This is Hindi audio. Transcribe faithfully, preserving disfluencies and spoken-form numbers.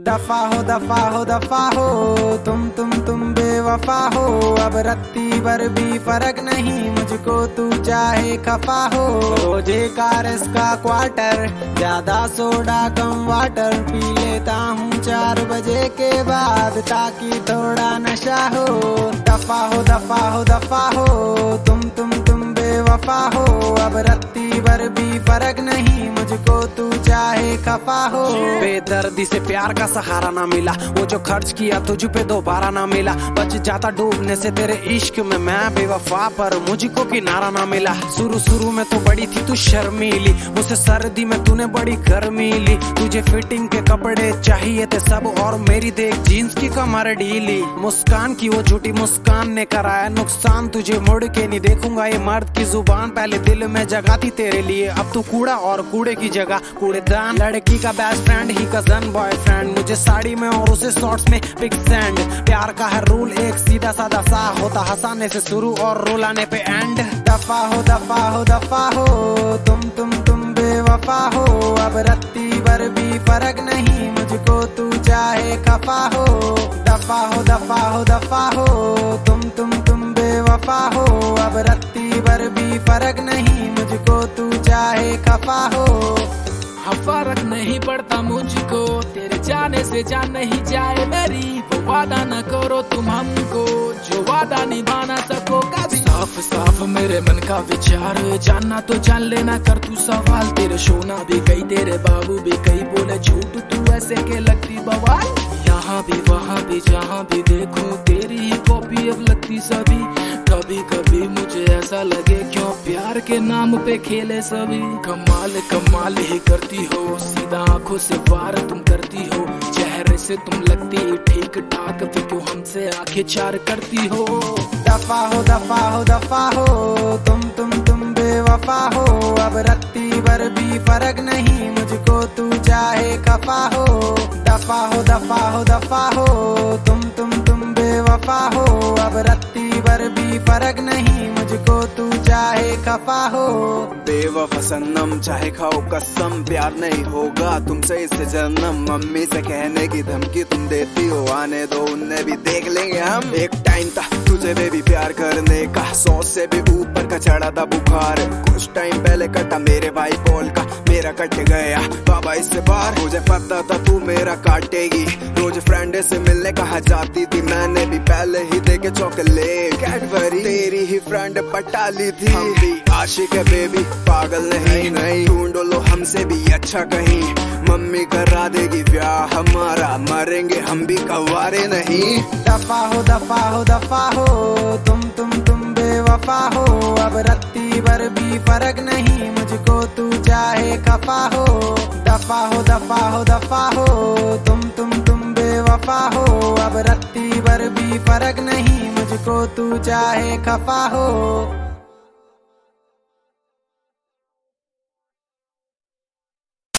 दफा हो दफा हो दफा हो, तुम तुम तुम बेवफा हो। अब रत्ती भर भी फर्क नहीं, मुझको तू चाहे खफा हो। रोजे कारस का क्वार्टर, ज्यादा सोडा कम वाटर, पी लेता हूँ चार बजे के बाद ताकि थोड़ा नशा हो। दफा हो दफा हो दफा हो, तुम तुम तुम बेवफा हो। अब रत्ती भर भी फर्क नहीं, मुझको तू चाहे खफा हो। बेदर्दी से प्यार का सहारा ना मिला, वो जो खर्च किया तुझ पे दोबारा ना मिला। बच जाता डूबने से तेरे इश्क में मैं बेवफा, पर मुझको किनारा ना मिला। शुरू शुरू में तो बड़ी थी तू शर्मीली, मुझसे सर्दी में तूने बड़ी गर्मी ली। तुझे फिटिंग के कपड़े चाहिए थे सब, और मेरी देख जीन्स की कमर ढीली। मुस्कान की वो झूठी मुस्कान ने कराया नुकसान, तुझे मुड़ के नहीं देखूंगा। ये मर्द की जुबान पहले दिल में जगह थी तेरे लिए, अब तू कूड़ा और कूड़े की जगह कूड़ेदान। लड़की का बेस्ट फ्रेंड ही कजन बॉयफ्रेंड, मुझे साड़ी में और उसे शॉर्ट्स में पिक सैंड। प्यार का है रूल एक सीधा साधा सा होता, हंसाने से शुरू और रुलाने पे एंड। दफा हो दफा हो दफा हो, तुम तुम तुम बेवफा हो। अब रत्ती भर भी फर्क नहीं, मुझको तू चाहे खफा हो। दफा हो दफा हो दफा हो, तुम तुम तुम बेवफा हो। अब रत्ती भर भी फर्क नहीं, मुझको तू चाहे खफा हो। हाँ फर्क नहीं पड़ता मुझको, तेरे जाने से जान नहीं जाए मेरी। वो वादा न करो तुम हमको, जो वादा निभाना सको कभी। साफ साफ मेरे मन का विचार, जानना तो जान लेना, कर तू सवाल। तेरे सोना भी कही, तेरे बाबू भी कही, बोले झूठ तू ऐसे के लगती बवाल। यहाँ भी वहाँ भी जहाँ भी देखो, तेरी ही कॉपी अब लगती सभी। कभी कभी मुझे ऐसा लगे क्यों प्यार के नाम पे खेले सभी। कमाल कमाल ही करती हो, सीधा आंखों से वार तुम करती हो। चेहरे से तुम लगती ठीक ठाक, फिर क्यों हमसे आंखें चार करती हो। दफा हो दफा हो दफा हो, तुम तुम तुम बेवफा हो। अब रत्ती भर भी फर्क नहीं, मुझको तू चाहे खफा हो। दफा हो दफा हो दफा हो, तुम तुम तुम बेवफा हो। अब रत्ती भर भी फर्क नहीं, मुझको तू चाहे खफा हो। बेवफा सनम चाहे खाओ कसम, प्यार नहीं होगा तुमसे इस जन्म। मम्मी से कहने की धमकी तुम देती हो, आने दो उन्हें भी देख लेंगे हम। एक टाइम था तुझे बेबी प्यार करने का, सौ से भी ऊपर का चढ़ा था बुखार। कुछ टाइम पहले कटा मेरे भाई पॉल का, मेरा कट गया बाबा इससे बाहर। मुझे पता था तू मेरा काटेगी, रोज फ्रेंड से मिलने कहा जाती थी। मैंने भी पहले ही देखे चॉकलेट कैडबरी, तेरी ही फ्रेंड पटा ली थी। हम भी आशिक है बेबी, पागल नहीं नहीं, ढूंढो लो हमसे भी अच्छा कहीं। मम्मी करा देगी ब्याह हमारा, मरेंगे हम भी कवारे नहीं। दफा हो दफा हो दफा हो, तुम तुम तुम बेवफा हो। अब रत्ती भर भी फर्क नहीं, मुझको तू चाहे खफा हो। दफा हो दफा हो दफा हो, तुम तुम तुम बेवफा हो। अब रत्ती भर भी फर्क नहीं, मुझको तू चाहे खफा हो।